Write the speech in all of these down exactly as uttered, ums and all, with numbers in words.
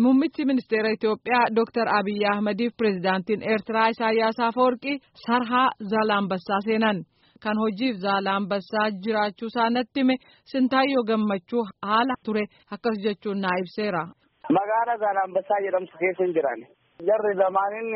Muummichi ministeera Itoophiyaa Doktar Abiyyi Ahmadiif pirezidaantiin Eertiraa Isaayyaas Afeworqii Sarhaa Zaalambassaa seenan. Kan hojiif Zaalambassaa jiraachuu isaanitti hime Sintaayyoo Gammachuu haala ture akkas jechuun naa ibseera. Magaalaa Zaalambassaa jedhamtu keessa hin jiran. Jarri lamaaniin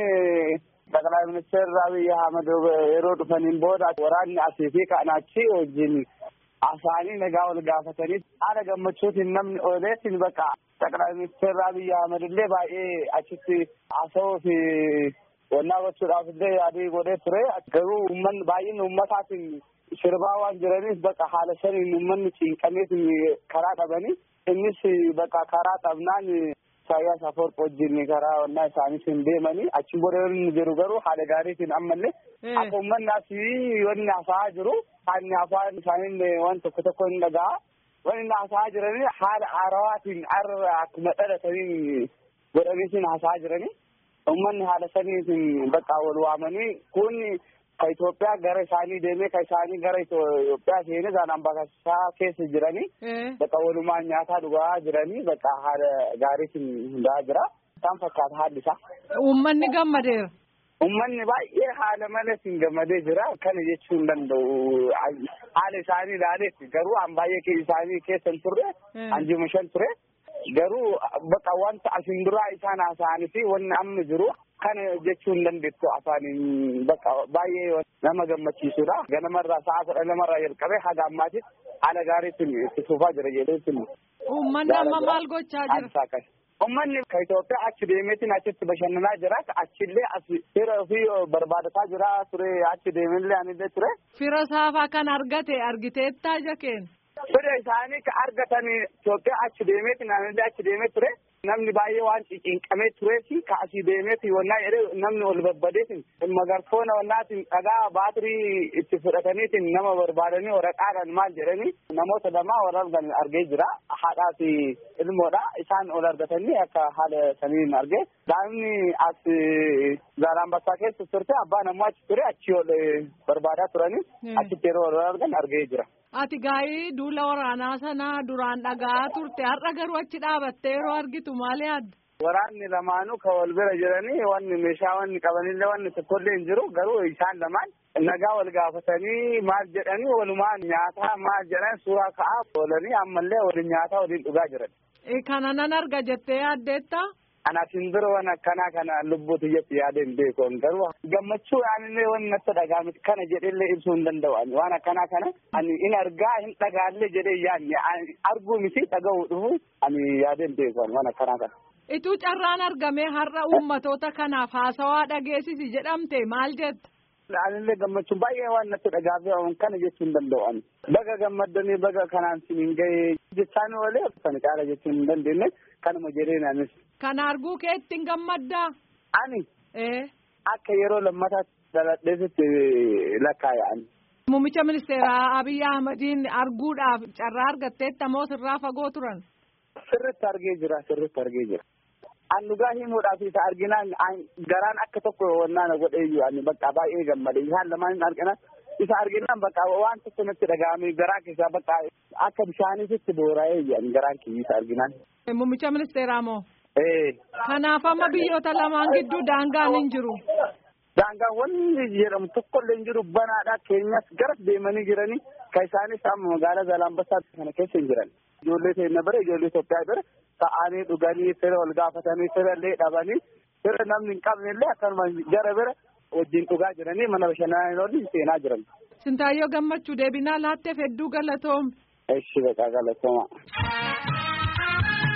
ጠቅላይ ሚኒስትር Abiyyi Ahmad yeroo dhufaniin booda waraanni asii fi kan achi wajjin asaanii nagaa wal gaafatanii haala gammachuutiin namni ooleetiin bakka ጠቅላይ ሚኒስትር Abiyyi Ahmad illee baay'ee achitti haasawuu fi wannaa gochuudhaaf illee yaadii godhee ture. Garuu uummanni baay'een uummataatiin sirbaa waan jiraniif bakka haala saniin uummanni cinqameetiin karaa dhabanii innis bakka karaa dhabnaan Isaayyaas Afeworqii wajjin karaa wannaa isaaniitiin deemanii achi booda jiru garuu haala gaariitiin ammallee akka uummanni asii wanni haasa'aa jiru haalli afaan isaanii waan tokko tokko hin dhaga'a. Wanni haasa'aa jiranii haala haarawaatiin har'a akkuma dhalatanii godhaniitiin haasa'aa jiranii uummanni haala saniitiin bakka wal waamanii kun ka Itoophiyaa gara isaanii deemee ka isaanii gara Itoophiyaa seenee Zaalambassaa keessa jiranii bakka walumaan nyaataa dhugaa jiranii bakka haala gaariitiin hundaa jira. Isaan fakkaata haalli isaa. Uummanni gammadeera. Uummanni baay'ee haala malatiin gammadee jira. Kana jechuu hin danda'u. Haala isaanii ilaaleetti garuu an baay'ee isaanii keessa hin turre an jima shan ture. Garuu bakka wanta asin duraa isaan haasa'anii fi wanni amma jiru kana jechuu hin dandeettu afaaniin bakka baay'ee nama gammachiisudha. Ganamarraa sa'a kudha lamarraa jalqabee haga ammaatitti haala gaariitiin itti fufaa jira jedheetiin. Uummanni amma maal gochaa jira? Uummanni ka Itoophiyaa achi deemeetiin achitti bashannanaa jira. Achillee as fira ofii barbaadataa jira ture achi deemellee anillee ture. Fira saafaa kan argate argiteettaa jakeen? Fira isaanii ka argatan Itoophiyaa achi deemeetiin anillee achi deemee ture. Namni baay'ee waan cinqamee tureefi ka asii deemeeti wannaa jedhee namni ol babbadeetiin magarfoona wannaatiin dhagaa baatirii itti fudhataniitiin nama barbaadanii waraqaadhaan maal jedhanii namoota lamaa wal argan argee jira. Haadhaa fi ilmoodha isaan ol argatanii akka haala saniin argee daa'imni as Zaalambassaa keessa turte abbaan ammoo achi ture achi ol barbaadaa turanii achitti yeroo wal argan argee jira. Ati gaa'ii duula waraanaa sanaa duraan dhagaa turte har'a garuu achi dhaabattee yeroo argitu maal yaadda? Waraanni lamaanuu ka wal bira jiranii wanni meeshaa wanni qabanillee wanni tokkollee hin jiru garuu isaan lamaan nagaa wal gaafatanii maal jedhanii walumaan nyaataa maal jedhan suuraa ka'aa oolanii ammallee waliin nyaataa waliin dhugaa jiran. Kana nan arga jettee yaaddeettaa? Anaatiin dura waan akkanaa kana lubbuutu jetti yaadeen beekoon garuu gammachuu aanillee waan natti dhagaamiti kana jedhellee ibsuu hin danda'u waan akkanaa kana ani in argaa hin dhagaallee jedhee yaadne arguu miti dhaga'uu dhufu ani yaadeen beekoon waan akkanaa kana. Ituu carraan argamee har'a uummatoota kanaaf haasawaa dhageessisi jedhamte maal jetta? Anillee gammachuun baay'ee waan natti dhagaafee kana jechuu hin danda'u. Baga gammaddanii baga kanaan siniin gahee jechaan oolee kan caala jechuu hin dandeenye kanuma jedheenaanis. Kan arguu keetti hin gammaddaa? Ani ee akka yeroo lammataatti dhaladheesitti lakkaa'an. Muummicha ministeeraa Abiyyi Ahmadiin arguudhaaf carraa argatteetta moo sirraa fagoo turan? Sirriitti argee jira sirriitti argee jira. An dhugaa himuudhaaf isa arginaan garaan akka tokko wannaan godheeyyuu ani bakka baay'ee gammade isaan lamaan argina isa arginaan bakka waan tokko natti dhaga'ame garaa keessaa bakka akka bishaaniitti boora'ee ani garaan kiyya arginaan. Muummicha ministeeraa moo? Ee. Kanaaf amma biyyoota lamaan gidduu daangaan hin jiru. Daangaan wanni jedhamu tokkollee hin jiru banaadha keenyas gara deemanii jiranii ka isaanis amma magaalaa Zaalambassaa kana keessa hin jiran. Ijoollee keenya bira ijoollee Itoophiyaa bira ta'anii dhuganii fira wal gaafatanii fira illee dhabanii fira namni hin qabne illee akkanuma gara bira wajjin dhugaa jiranii mana bashannanaa waliin seenaa jiran. Sintaayyoo Gammachuu deebinaa laatteef hedduu galatoom. Eshi beekaa galatooma.